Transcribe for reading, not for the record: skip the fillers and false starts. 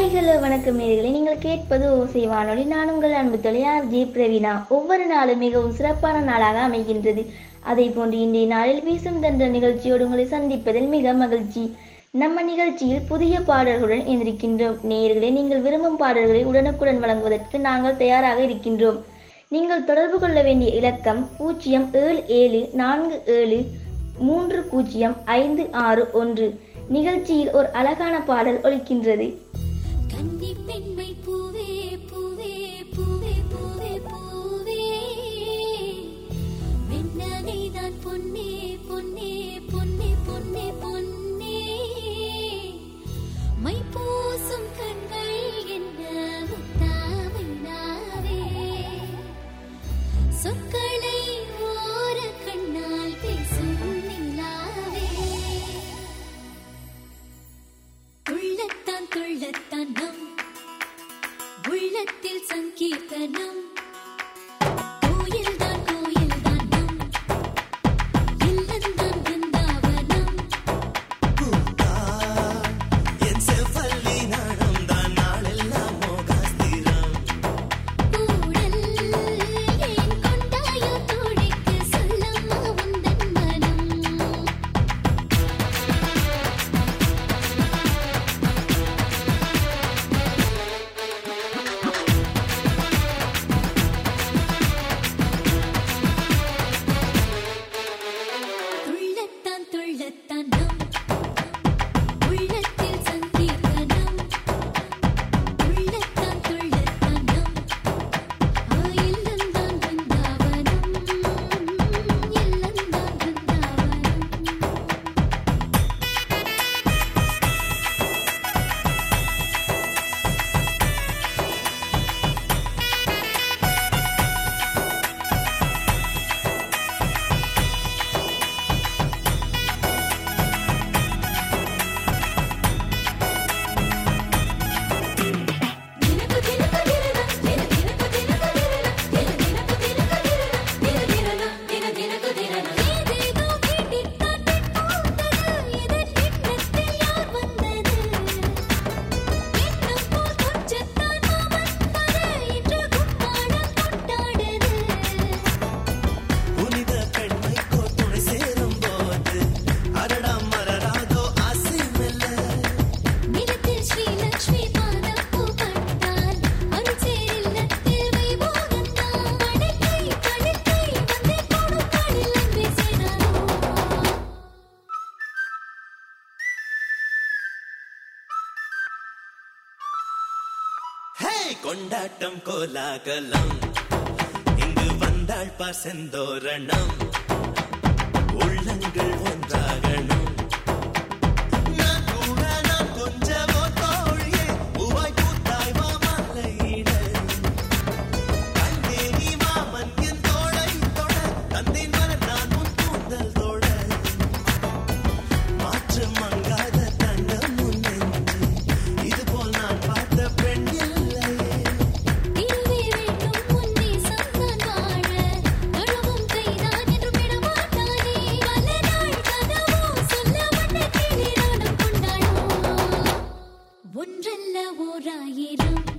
Hello வணக்கம் நேயர்களே, நீங்கள் கேட்பது ஓசை வானொலி. நான் உங்கள் அன்பு தொலை RJ பிரவீனா. ஒவ்வொரு நாளும் மிகவும் சிறப்பான நாளாக அமைகின்றது. அதை போன்று இன்றைய நாளில் வீசும் தன்ற நிகழ்ச்சியோடு உங்களை சந்திப்பதில் மிக மகிழ்ச்சி. நம்ம நிகழ்ச்சியில் புதிய பாடல்களுடன் இணைந்திருக்கின்றோம். நேயர்களே, நீங்கள் விரும்பும் பாடல்களை உடனுக்குடன் வழங்குவதற்கு நாங்கள் தயாராக இருக்கின்றோம். நீங்கள் தொடர்பு கொள்ள வேண்டிய இலக்கம் 0774730561. நிகழ்ச்சியில் ஒரு அழகான பாடல் ஒலிக்கின்றது. உள்ளத்தில் சங்கீர்த்தனம் கொண்டாட்டம் கோலாகலம் இங்கு வந்தாள் பசந்தோரணம் உள்ளங்கள் ஒன்றாகணும். ஒன்றல்ல ஓராயிரம்